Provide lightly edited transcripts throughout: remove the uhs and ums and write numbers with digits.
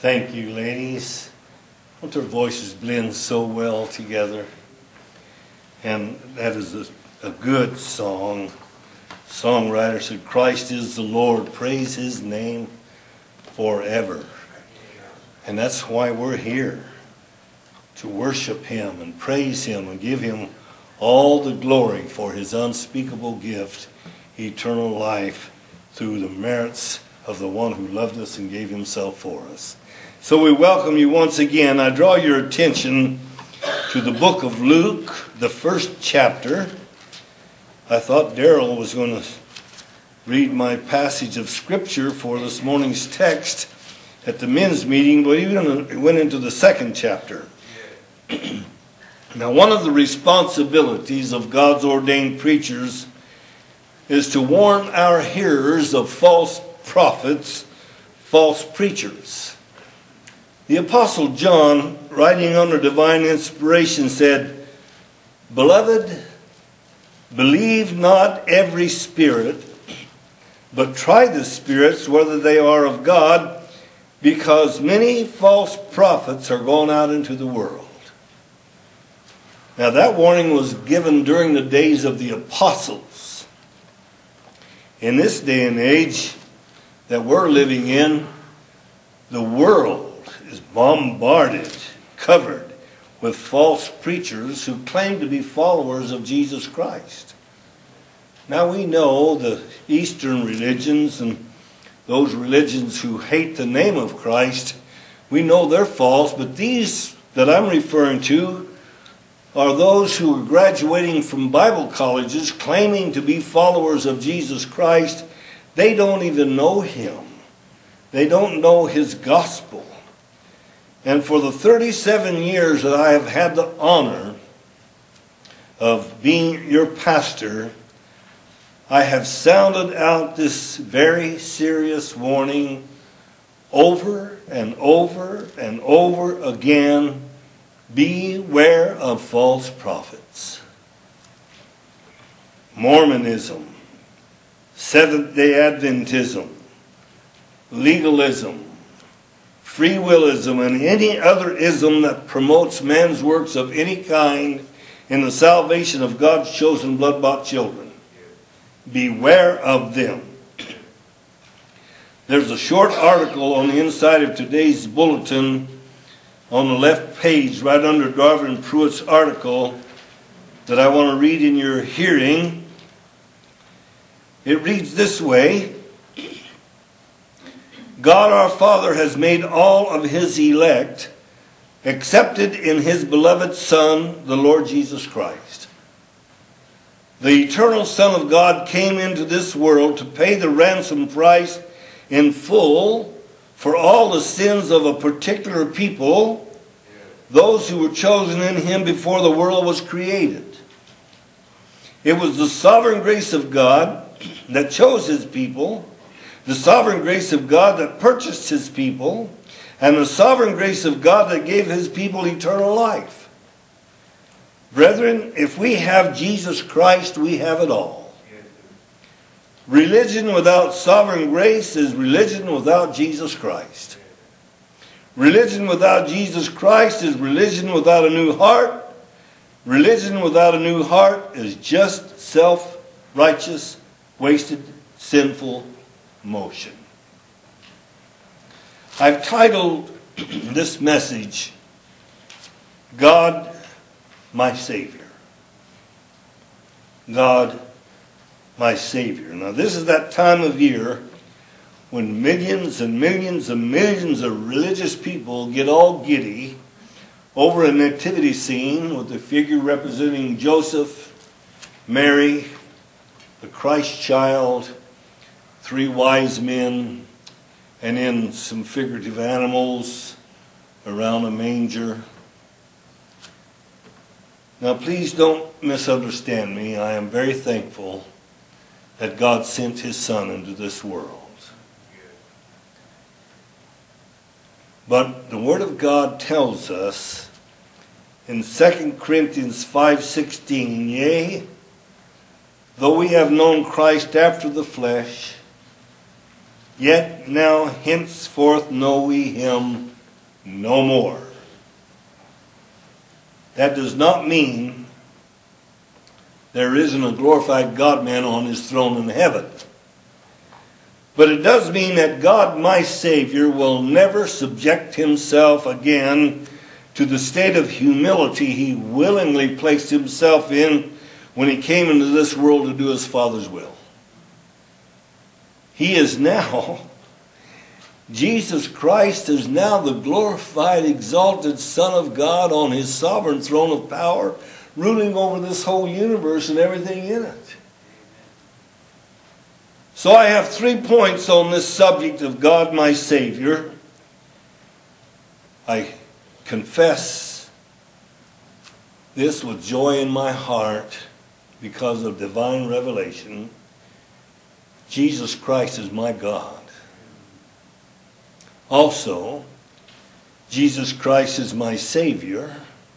Thank you, ladies. Don't their voices blend so well together? And that is a good song. Songwriter said, Christ is the Lord. Praise his name forever. And that's why we're here, to worship him and praise him and give him all the glory for his unspeakable gift, eternal life, through the merits of the one who loved us and gave himself for us. So we welcome you once again. I draw your attention to the book of Luke, the first chapter. I thought Daryl was going to read my passage of scripture for this morning's text at the men's meeting, but he went into the second chapter. Now, one of the responsibilities of God's ordained preachers is to warn our hearers of false prophets, false preachers. The Apostle John, writing under divine inspiration, said, Beloved, believe not every spirit, but try the spirits whether they are of God, because many false prophets are gone out into the world. Now that warning was given during the days of the apostles. In this day and age that we're living in, the world is bombarded, covered with false preachers who claim to be followers of Jesus Christ. Now we know the Eastern religions and those religions who hate the name of Christ, we know they're false, but these that I'm referring to are those who are graduating from Bible colleges claiming to be followers of Jesus Christ. They don't even know him. They don't know his gospel. And for the 37 years that I have had the honor of being your pastor, I have sounded out this very serious warning over and over and over again. Beware of false prophets. Mormonism, Seventh-day Adventism, legalism, free willism, and any other ism that promotes man's works of any kind in the salvation of God's chosen blood-bought children. Beware of them. There's a short article on the inside of today's bulletin on the left page, right under Garvin Pruitt's article, that I want to read in your hearing. It reads this way: God our Father has made all of his elect accepted in his beloved Son, the Lord Jesus Christ. The eternal Son of God came into this world to pay the ransom price in full for all the sins of a particular people, those who were chosen in him before the world was created. It was the sovereign grace of God that chose his people, the sovereign grace of God that purchased his people, and the sovereign grace of God that gave his people eternal life. Brethren, if we have Jesus Christ, we have it all. Religion without sovereign grace is religion without Jesus Christ. Religion without Jesus Christ is religion without a new heart. Religion without a new heart is just self-righteous, wasted, sinful motion. I've titled this message, God, my Savior. God, my Savior. Now this is that time of year when millions and millions and millions of religious people get all giddy over a nativity scene with the figure representing Joseph, Mary, the Christ child, 3 wise men, and then some figurative animals around a manger. Now please don't misunderstand me. I am very thankful that God sent his Son into this world. But the Word of God tells us in 2 Corinthians 5:16, Yea, though we have known Christ after the flesh, yet now henceforth know we him no more. That does not mean there isn't a glorified God-man on his throne in heaven. But it does mean that God, my Savior, will never subject himself again to the state of humility he willingly placed himself in when he came into this world to do his Father's will. He is now, Jesus Christ is now the glorified, exalted Son of God on his sovereign throne of power, ruling over this whole universe and everything in it. So I have 3 points on this subject of God my Savior. I confess this with joy in my heart because of divine revelation. Jesus Christ is my God. Also, Jesus Christ is my Savior.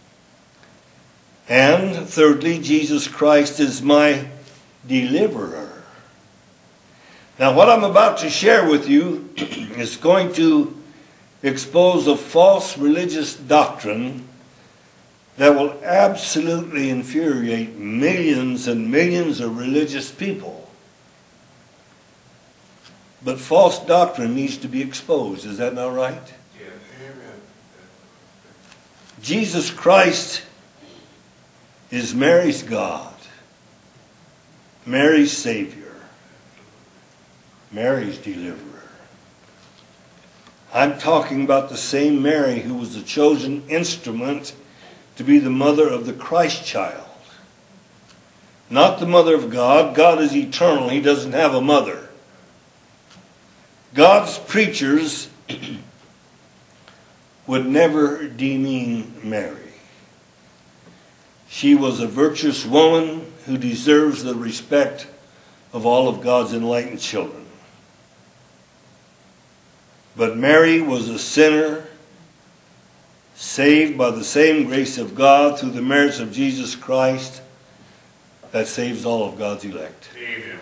And thirdly, Jesus Christ is my deliverer. Now, what I'm about to share with you is going to expose a false religious doctrine that will absolutely infuriate millions and millions of religious people. But false doctrine needs to be exposed. Is that not right? Yes. Amen. Jesus Christ is Mary's God, Mary's Savior, Mary's deliverer. I'm talking about the same Mary who was the chosen instrument to be the mother of the Christ child. Not the mother of God. God is eternal. He doesn't have a mother. God's preachers would never demean Mary. She was a virtuous woman who deserves the respect of all of God's enlightened children. But Mary was a sinner, saved by the same grace of God through the merits of Jesus Christ that saves all of God's elect. Amen.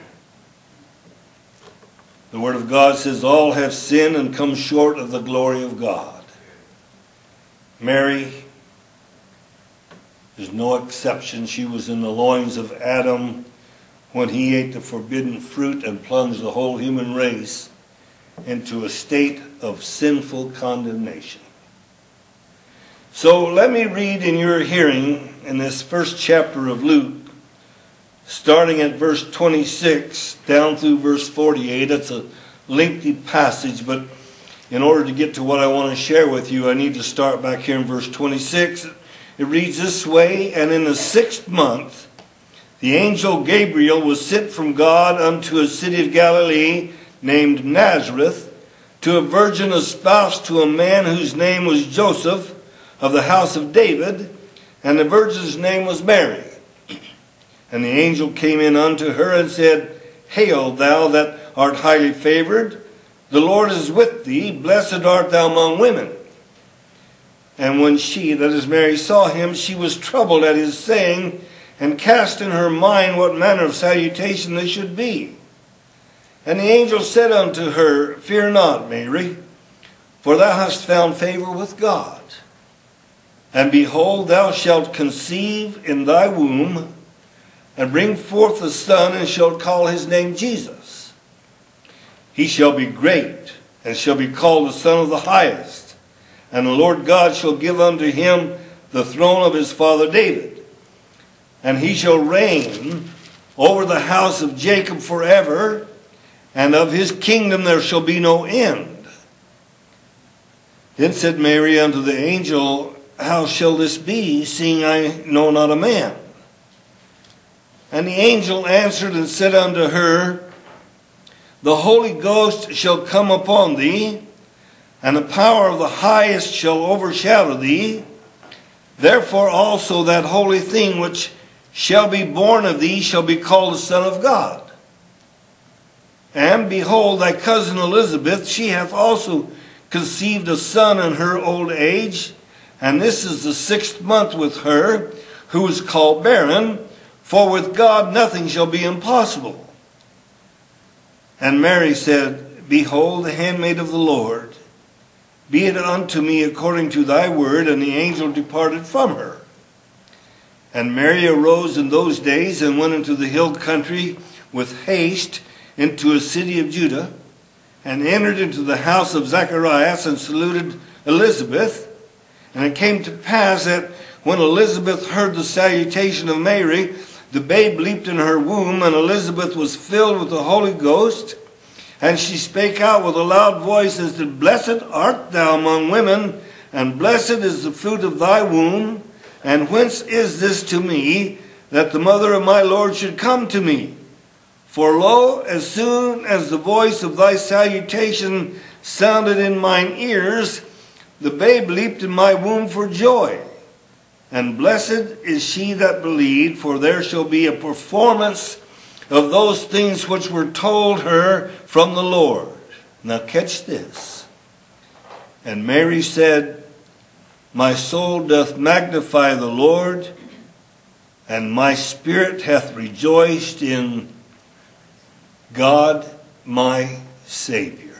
The Word of God says, all have sinned and come short of the glory of God. Mary is no exception. She was in the loins of Adam when he ate the forbidden fruit and plunged the whole human race into a state of sinful condemnation. So let me read in your hearing in this first chapter of Luke, starting at verse 26 down through verse 48. It's a lengthy passage, but in order to get to what I want to share with you, I need to start back here in verse 26. It reads this way, and in the 6th month, the angel Gabriel was sent from God unto a city of Galilee named Nazareth, to a virgin espoused to a man whose name was Joseph, of the house of David, and the virgin's name was Mary. And the angel came in unto her and said, Hail, thou that art highly favored, the Lord is with thee, blessed art thou among women. And when she, that is Mary, saw him, she was troubled at his saying, and cast in her mind what manner of salutation this should be. And the angel said unto her, Fear not, Mary, for thou hast found favor with God. And behold, thou shalt conceive in thy womb, and bring forth a son, and shalt call his name Jesus. He shall be great, and shall be called the Son of the Highest. And the Lord God shall give unto him the throne of his father David. And he shall reign over the house of Jacob forever, and of his kingdom there shall be no end. Then said Mary unto the angel, How shall this be, seeing I know not a man? And the angel answered and said unto her, The Holy Ghost shall come upon thee, and the power of the highest shall overshadow thee. Therefore also that holy thing which shall be born of thee shall be called the Son of God. And behold, thy cousin Elizabeth, she hath also conceived a son in her old age, and this is the 6th month with her, who is called barren, for with God nothing shall be impossible. And Mary said, Behold, the handmaid of the Lord, be it unto me according to thy word. And the angel departed from her. And Mary arose in those days and went into the hill country with haste into a city of Judah, and entered into the house of Zacharias and saluted Elizabeth. And it came to pass that when Elizabeth heard the salutation of Mary, the babe leaped in her womb, and Elizabeth was filled with the Holy Ghost. And she spake out with a loud voice and said, Blessed art thou among women, and blessed is the fruit of thy womb. And whence is this to me, that the mother of my Lord should come to me? For lo, as soon as the voice of thy salutation sounded in mine ears, the babe leaped in my womb for joy. And blessed is she that believed, for there shall be a performance of those things which were told her from the Lord. Now catch this. And Mary said, My soul doth magnify the Lord, and my spirit hath rejoiced in God my Savior.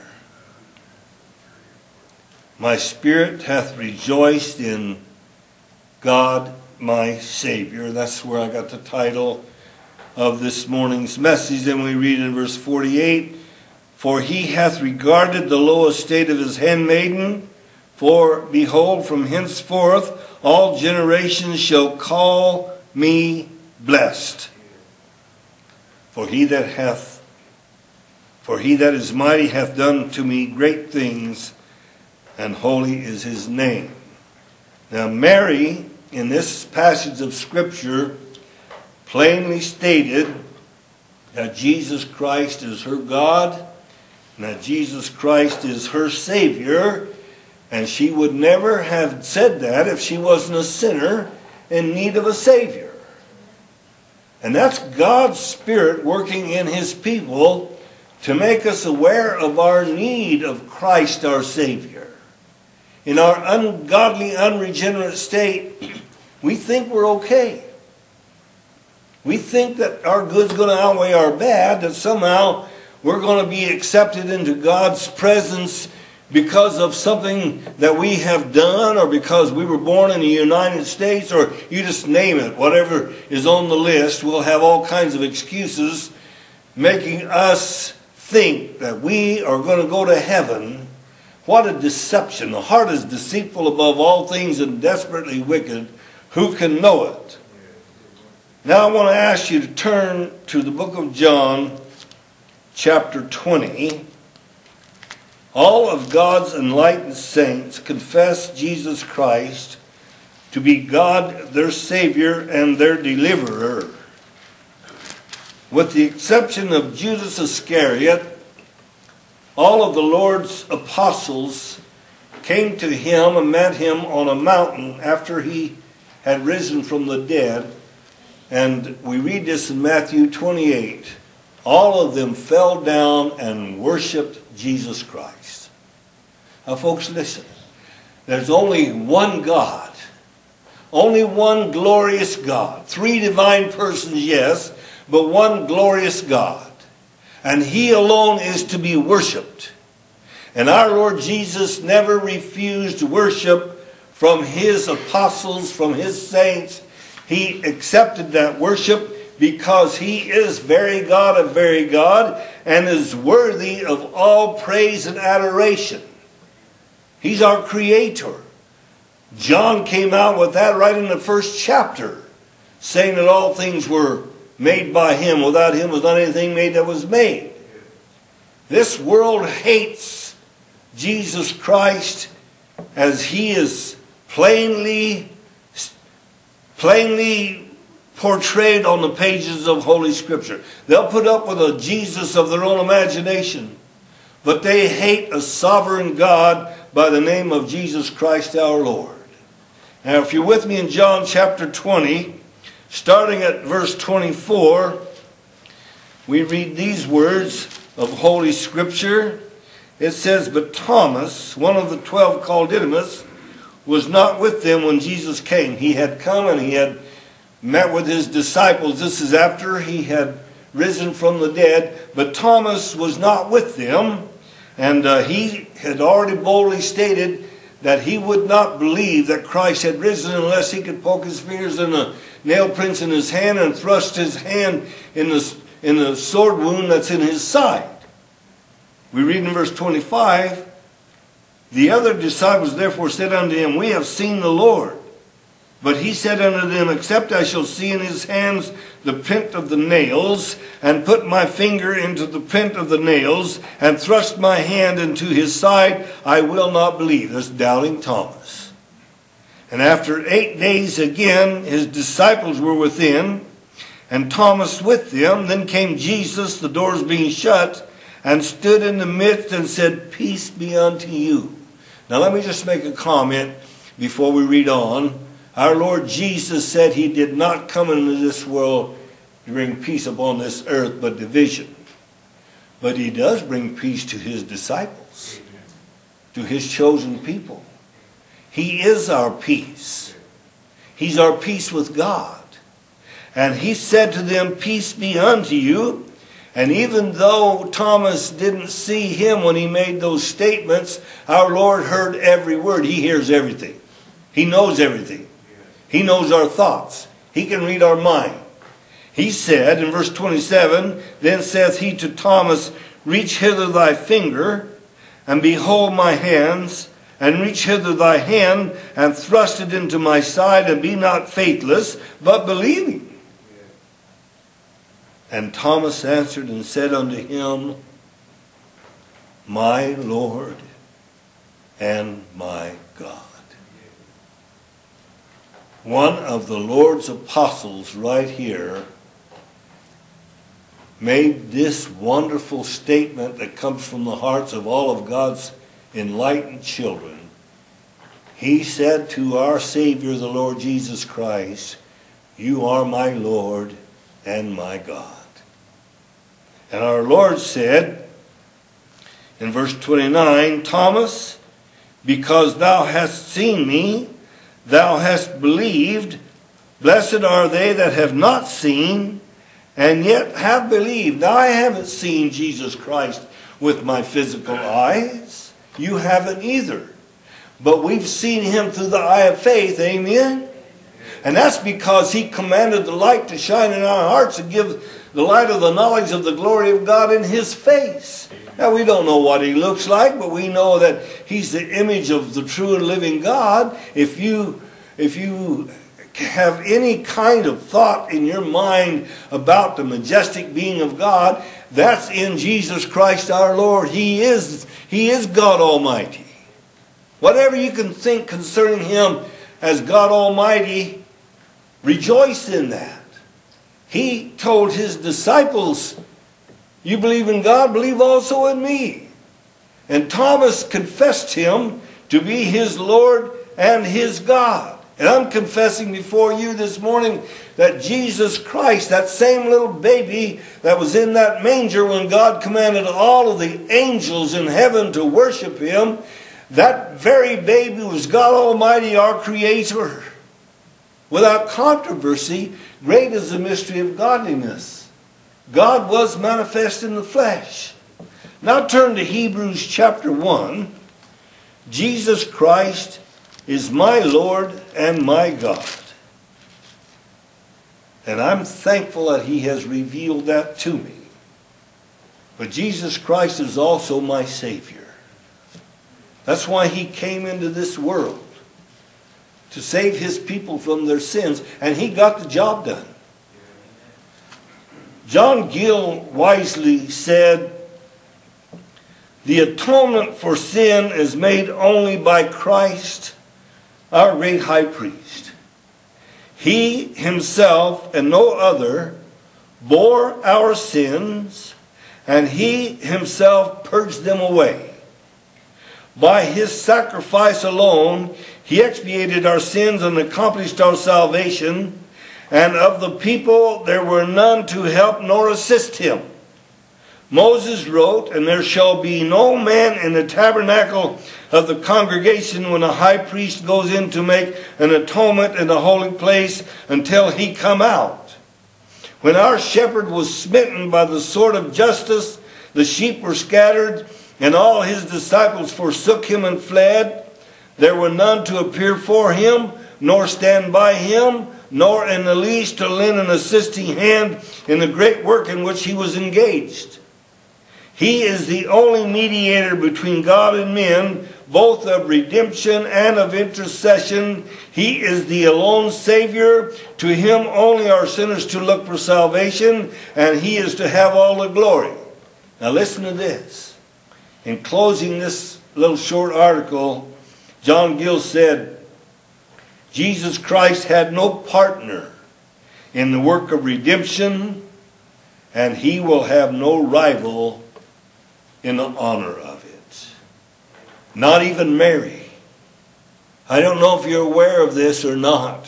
My spirit hath rejoiced in God my Savior. That's where I got the title of this morning's message. And we read in verse 48, For he hath regarded the low estate of his handmaiden, for behold, from henceforth all generations shall call me blessed. For he that is mighty hath done to me great things, and holy is his name. Now Mary, in this passage of Scripture, plainly stated that Jesus Christ is her God, and that Jesus Christ is her Savior, and she would never have said that if she wasn't a sinner in need of a Savior. And that's God's Spirit working in His people to make us aware of our need of Christ our Savior. In our ungodly, unregenerate state, we think we're okay. We think that our good's going to outweigh our bad, that somehow we're going to be accepted into God's presence because of something that we have done, or because we were born in the United States, or you just name it. Whatever is on the list, we'll have all kinds of excuses making us think that we are going to go to heaven. What a deception. The heart is deceitful above all things and desperately wicked. Who can know it? Now I want to ask you to turn to the book of John, chapter 20. All of God's enlightened saints confess Jesus Christ to be God, their Savior, and their deliverer. With the exception of Judas Iscariot, all of the Lord's apostles came to him and met him on a mountain after he had risen from the dead. And we read this in Matthew 28. All of them fell down and worshiped Jesus Christ. Now folks, listen. There's only one God. Only one glorious God. Three divine persons, yes, but one glorious God. And He alone is to be worshipped. And our Lord Jesus never refused worship from His apostles, from His saints. He accepted that worship because He is very God of very God, and is worthy of all praise and adoration. He's our Creator. John came out with that right in the first chapter, saying that all things were made by Him. Without Him was not anything made that was made. This world hates Jesus Christ as He is plainly portrayed on the pages of Holy Scripture. They'll put up with a Jesus of their own imagination, but they hate a sovereign God by the name of Jesus Christ our Lord. Now if you're with me in John chapter 20, starting at verse 24, we read these words of Holy Scripture. It says, But Thomas, one of the 12 called Didymus, was not with them when Jesus came. He had come and He had met with His disciples. This is after He had risen from the dead. But Thomas was not with them. And he had already boldly stated that he would not believe that Christ had risen unless he could poke his fingers in the nail prints in his hand and thrust his hand in the sword wound that's in his side. We read in verse 25, the other disciples therefore said unto him, we have seen the Lord. But he said unto them, except I shall see in his hands the print of the nails, and put my finger into the print of the nails, and thrust my hand into his side, I will not believe. That's doubting Thomas. And after 8 days again, his disciples were within, and Thomas with them. Then came Jesus, the doors being shut, and stood in the midst and said, peace be unto you. Now let me just make a comment before we read on. Our Lord Jesus said he did not come into this world to bring peace upon this earth, but division. But he does bring peace to his disciples, to his chosen people. He is our peace. He's our peace with God. And he said to them, peace be unto you. And even though Thomas didn't see him when he made those statements, our Lord heard every word. He hears everything. He knows everything. He knows our thoughts. He can read our mind. He said in verse 27, then saith he to Thomas, reach hither thy finger, and behold my hands, and reach hither thy hand, and thrust it into my side, and be not faithless, but believing. And Thomas answered and said unto him, my Lord and my God. One of the Lord's apostles right here made this wonderful statement that comes from the hearts of all of God's enlightened children. He said to our Savior, the Lord Jesus Christ, you are my Lord and my God. And our Lord said in verse 29, Thomas, because thou hast seen me, thou hast believed. Blessed are they that have not seen and yet have believed. Now I haven't seen Jesus Christ with my physical eyes. You haven't either. But we've seen him through the eye of faith. Amen? And that's because he commanded the light to shine in our hearts and give the light of the knowledge of the glory of God in his face. Now we don't know what he looks like, but we know that he's the image of the true and living God. If you have any kind of thought in your mind about the majestic being of God, that's in Jesus Christ our Lord. He is God Almighty. Whatever you can think concerning him as God Almighty, rejoice in that. He told his disciples, you believe in God, believe also in me. And Thomas confessed him to be his Lord and his God. And I'm confessing before you this morning that Jesus Christ, that same little baby that was in that manger when God commanded all of the angels in heaven to worship him, that very baby was God Almighty, our Creator. Without controversy, great is the mystery of godliness. God was manifest in the flesh. Now turn to Hebrews chapter 1. Jesus Christ is my Lord and my God. And I'm thankful that he has revealed that to me. But Jesus Christ is also my Savior. That's why he came into this world, to save his people from their sins. And he got the job done. John Gill wisely said, the atonement for sin is made only by Christ, our great high priest. He himself and no other bore our sins, and he himself purged them away. By his sacrifice alone, he expiated our sins and accomplished our salvation. And of the people there were none to help nor assist him. Moses wrote, and there shall be no man in the tabernacle of the congregation when a high priest goes in to make an atonement in the holy place until he come out. When our shepherd was smitten by the sword of justice, the sheep were scattered, and all his disciples forsook him and fled. There were none to appear for him, nor stand by him, nor in the least to lend an assisting hand in the great work in which he was engaged. He is the only mediator between God and men, both of redemption and of intercession. He is the alone Savior. To him only are sinners to look for salvation, and he is to have all the glory. Now listen to this. In closing this little short article, John Gill said, Jesus Christ had no partner in the work of redemption, and he will have no rival in the honor of it. Not even Mary. I don't know if you're aware of this or not,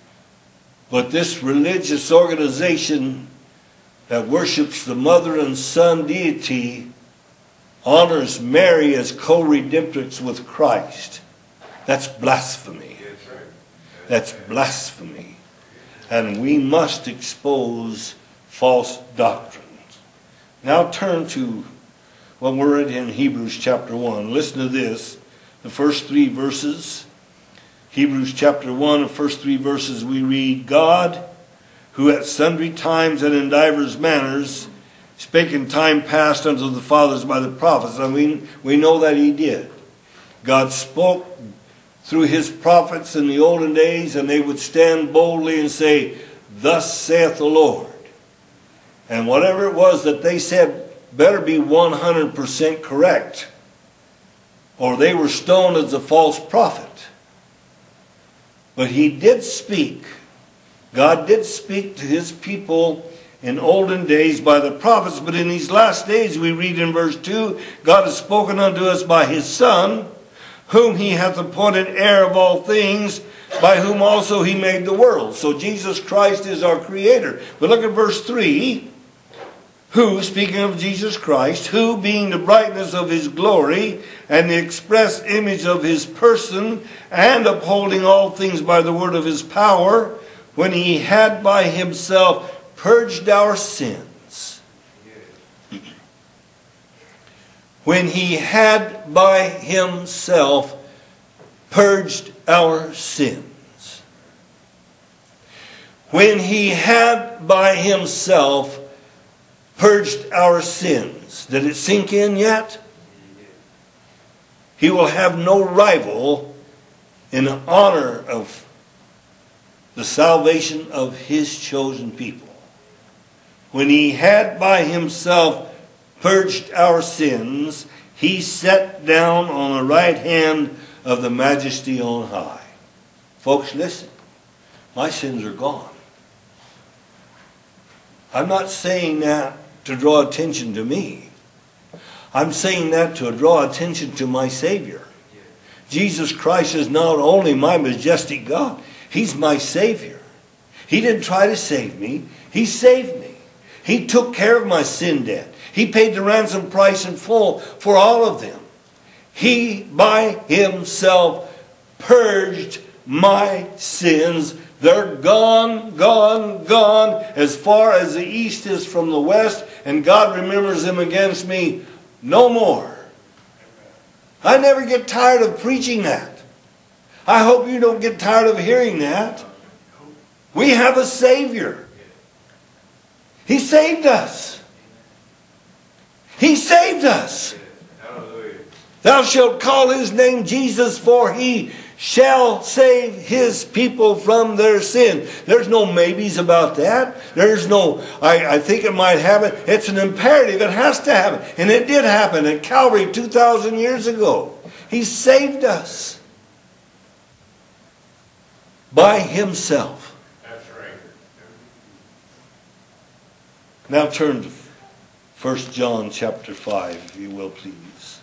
but this religious organization that worships the mother and son deity honors Mary as co-redemptrix with Christ. That's blasphemy. That's blasphemy. And we must expose false doctrines. Now turn to what we're reading in Hebrews chapter 1. Listen to this. The first 3 verses. Hebrews chapter 1, the first 3 verses we read, God, who at sundry times and in divers manners spake in time past unto the fathers by the prophets. I mean, we know that he did. God spoke through his prophets in the olden days, and they would stand boldly and say, thus saith the Lord. And whatever it was that they said better be 100% correct, or they were stoned as a false prophet. But he did speak. God did speak to his people in olden days by the prophets, but in these last days we read in verse 2, God has spoken unto us by his Son, whom he hath appointed heir of all things, by whom also he made the world. So Jesus Christ is our creator. But look at verse 3. Who, speaking of Jesus Christ, who being the brightness of his glory and the express image of his person, and upholding all things by the word of his power, when he had by himself purged our sins. When he had by himself purged our sins. When he had by himself purged our sins. Did it sink in yet? He will have no rival in the honor of the salvation of his chosen people. When he had by himself purged our sins, he sat down on the right hand of the majesty on high. Folks, listen. My sins are gone. I'm not saying that to draw attention to me. I'm saying that to draw attention to my Savior. Jesus Christ is not only my majestic God, he's my Savior. He didn't try to save me. He saved me. He took care of my sin debt. He paid the ransom price in full for all of them. He by himself purged my sins. They're gone, gone, gone, as far as the east is from the west, and God remembers them against me no more. I never get tired of preaching that. I hope you don't get tired of hearing that. We have a Savior. He saved us. He saved us. Thou shalt call his name Jesus, for he shall save his people from their sin. There's no maybes about that. There's no, I think it might happen. It's an imperative. It has to happen. And it did happen at Calvary 2,000 years ago. He saved us by himself. That's right. Now turn to 1 John chapter 5, if you will, please.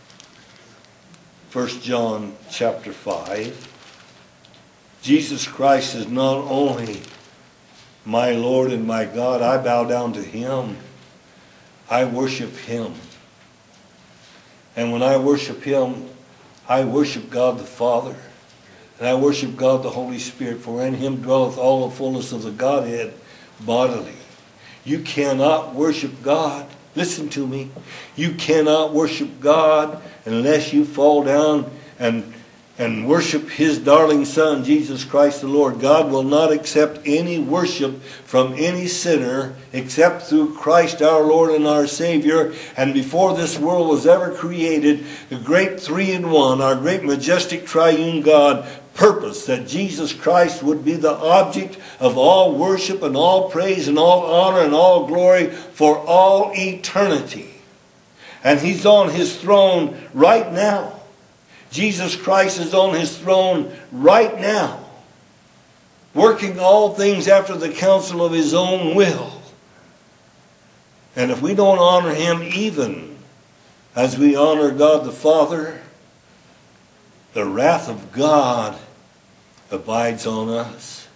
1 John chapter 5. Jesus Christ is not only my Lord and my God. I bow down to him. I worship him. And when I worship him, I worship God the Father. And I worship God the Holy Spirit. For in him dwelleth all the fullness of the Godhead bodily. You cannot worship God Listen to me. You cannot worship God unless you fall down and worship His darling Son, Jesus Christ the Lord. God will not accept any worship from any sinner except through Christ our Lord and our Savior. And before this world was ever created, the great three-in-one, our great majestic triune God, purpose that Jesus Christ would be the object of all worship and all praise and all honor and all glory for all eternity. And He's on His throne right now. Jesus Christ is on His throne right now, working all things after the counsel of His own will. And if we don't honor Him even as we honor God the Father, the wrath of God abides on us.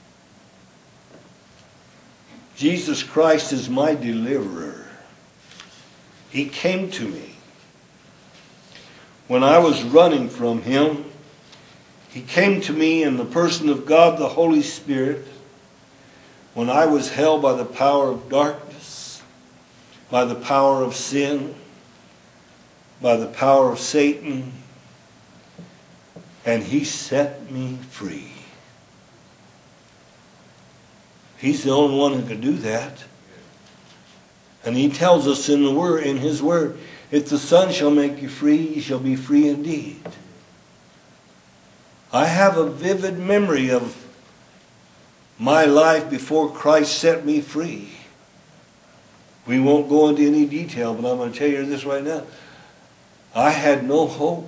Jesus Christ is my deliverer. He came to me. When I was running from Him, He came to me in the person of God the Holy Spirit. When I was held by the power of darkness, by the power of sin, by the power of Satan, and He set me free. He's the only one who can do that. And He tells us in His Word, if the Son shall make you free, you shall be free indeed. I have a vivid memory of my life before Christ set me free. We won't go into any detail, but I'm going to tell you this right now. I had no hope.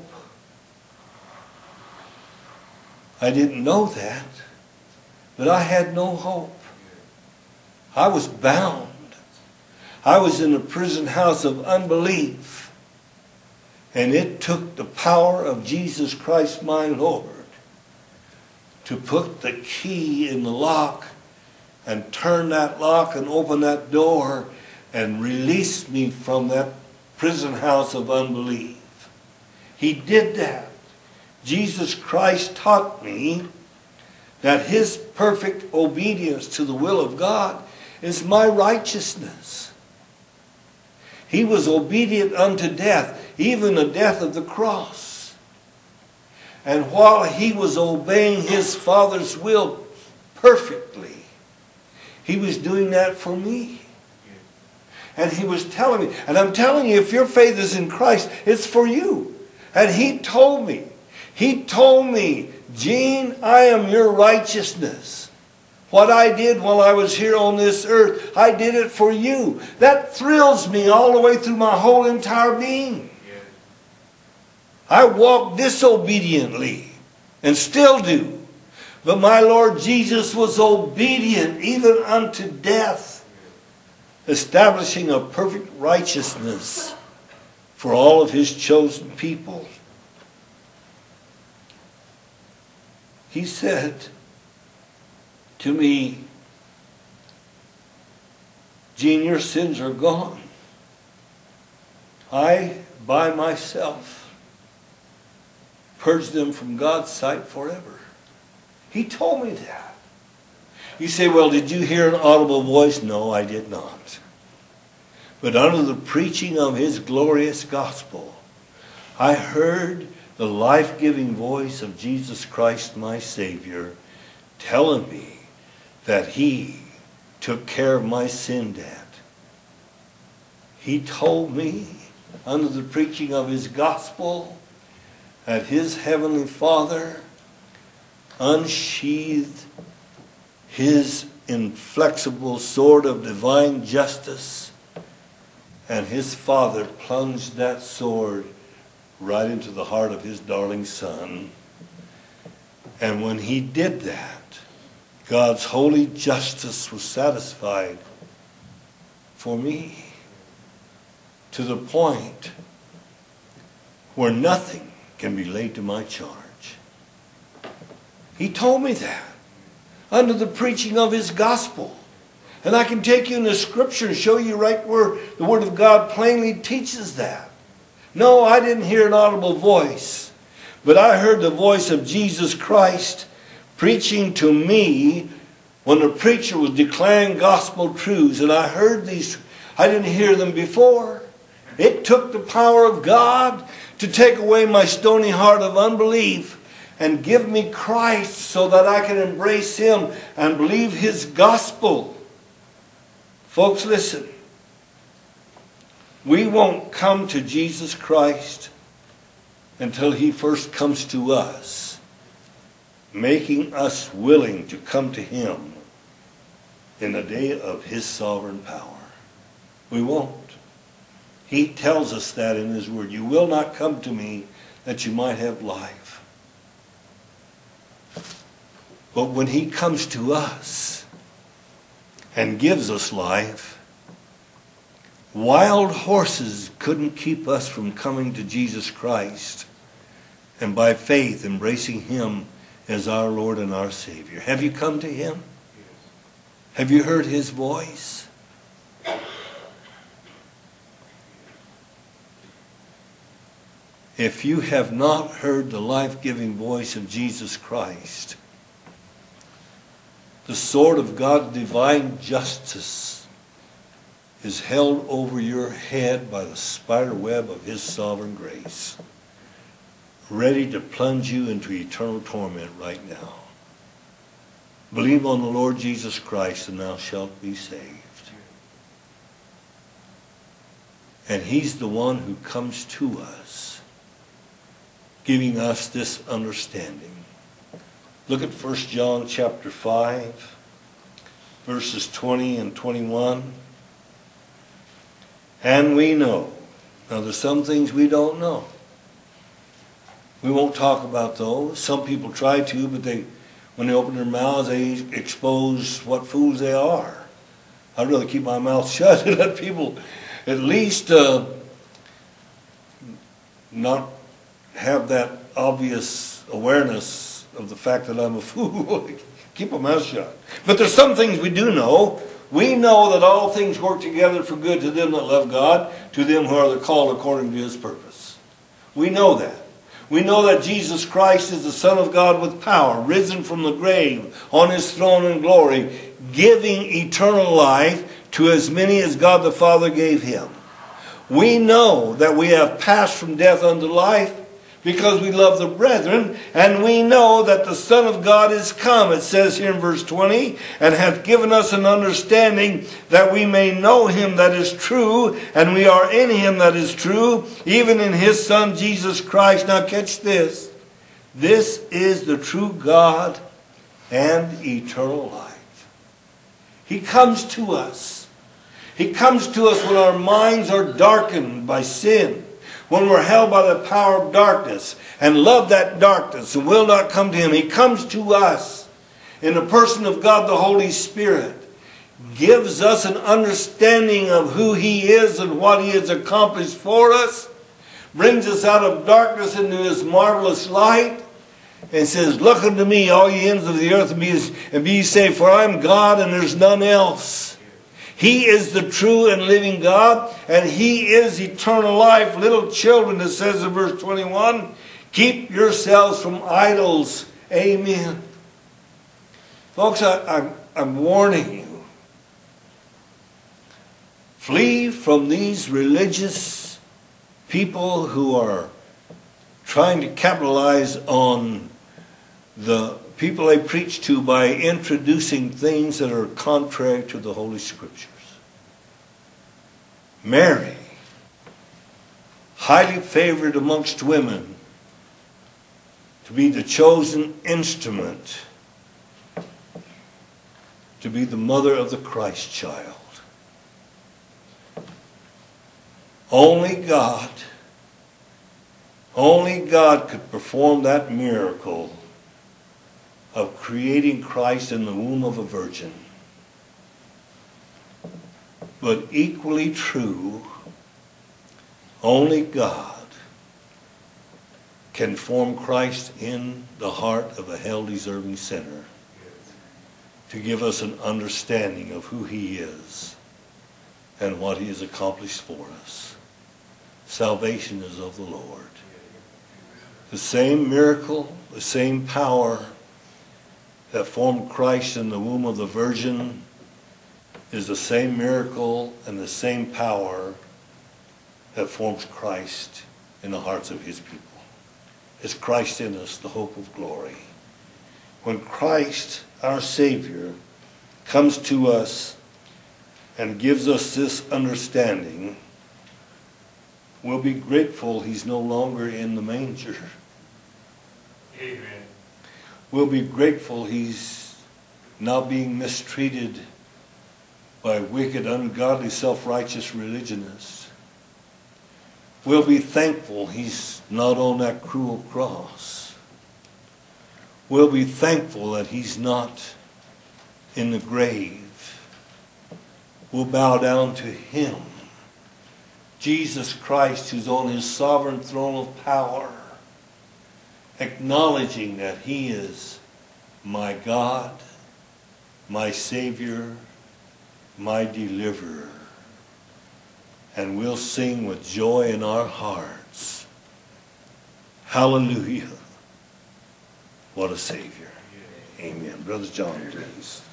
I didn't know that, but I had no hope. I was bound. I was in a prison house of unbelief. And it took the power of Jesus Christ my Lord to put the key in the lock and turn that lock and open that door and release me from that prison house of unbelief. He did that. Jesus Christ taught me that His perfect obedience to the will of God is my righteousness. He was obedient unto death, even the death of the cross. And while He was obeying His Father's will perfectly, He was doing that for me. And He was telling me, and I'm telling you, if your faith is in Christ, it's for you. And He told me, Gene, I am your righteousness. What I did while I was here on this earth, I did it for you. That thrills me all the way through my whole entire being. I walked disobediently and still do. But my Lord Jesus was obedient even unto death, establishing a perfect righteousness for all of His chosen people. He said to me, Gene, your sins are gone. I, by myself, purged them from God's sight forever. He told me that. You say, well, did you hear an audible voice? No, I did not. But under the preaching of His glorious gospel, I heard the life-giving voice of Jesus Christ, my Savior, telling me that He took care of my sin debt. He told me, under the preaching of His gospel, that His Heavenly Father unsheathed His inflexible sword of divine justice, and His Father plunged that sword right into the heart of His darling Son. And when He did that, God's holy justice was satisfied for me to the point where nothing can be laid to my charge. He told me that under the preaching of His gospel. And I can take you in the Scripture and show you right where the Word of God plainly teaches that. No, I didn't hear an audible voice, but I heard the voice of Jesus Christ preaching to me when the preacher was declaring gospel truths. And I heard these, I didn't hear them before. It took the power of God to take away my stony heart of unbelief and give me Christ so that I can embrace Him and believe His gospel. Folks, listen. We won't come to Jesus Christ until He first comes to us, making us willing to come to Him in the day of His sovereign power. We won't. He tells us that in His Word. You will not come to me that you might have life. But when He comes to us and gives us life, wild horses couldn't keep us from coming to Jesus Christ and by faith embracing Him as our Lord and our Savior. Have you come to Him? Have you heard His voice? If you have not heard the life-giving voice of Jesus Christ, the sword of God's divine justice is held over your head by the spider web of His sovereign grace, ready to plunge you into eternal torment right now. Believe on the Lord Jesus Christ and thou shalt be saved. And He's the one who comes to us, giving us this understanding. Look at 1 John chapter 5, verses 20 and 21. And we know. Now there's some things we don't know. We won't talk about those. Some people try to, but when they open their mouths, they expose what fools they are. I'd rather keep my mouth shut and let people at least not have that obvious awareness of the fact that I'm a fool. Keep my mouth shut. But there's some things we do know. We know that all things work together for good to them that love God, to them who are called according to His purpose. We know that. We know that Jesus Christ is the Son of God with power, risen from the grave, on His throne in glory, giving eternal life to as many as God the Father gave Him. We know that we have passed from death unto life because we love the brethren, and we know that the Son of God is come, it says here in verse 20, and hath given us an understanding that we may know Him that is true, and we are in Him that is true, even in His Son Jesus Christ. Now catch this. This is the true God and eternal life. He comes to us. He comes to us when our minds are darkened by sin, when we're held by the power of darkness and love that darkness and will not come to Him. He comes to us in the person of God the Holy Spirit, gives us an understanding of who He is and what He has accomplished for us, brings us out of darkness into His marvelous light, and says, look unto me, all ye ends of the earth, and be saved, for I am God and there's none else. He is the true and living God, and He is eternal life. Little children, it says in verse 21, keep yourselves from idols. Amen. Folks, I'm warning you. Flee from these religious people who are trying to capitalize on the people they preach to by introducing things that are contrary to the Holy Scriptures. Mary, highly favored amongst women, to be the chosen instrument, to be the mother of the Christ child. Only God could perform that miracle of creating Christ in the womb of a virgin. But equally true, only God can form Christ in the heart of a hell-deserving sinner to give us an understanding of who He is and what He has accomplished for us. Salvation is of the Lord. The same miracle, the same power that formed Christ in the womb of the Virgin is the same miracle and the same power that forms Christ in the hearts of his people. It's Christ in us, the hope of glory. When Christ, our Savior, comes to us and gives us this understanding, we'll be grateful he's no longer in the manger. Amen. We'll be grateful he's not being mistreated by wicked, ungodly, self-righteous religionists. We'll be thankful he's not on that cruel cross. We'll be thankful that he's not in the grave. We'll bow down to him, Jesus Christ, who's on his sovereign throne of power, acknowledging that he is my God, my Savior, my deliverer. And we'll sing with joy in our hearts, hallelujah, what a Savior. Amen. Brother John, please.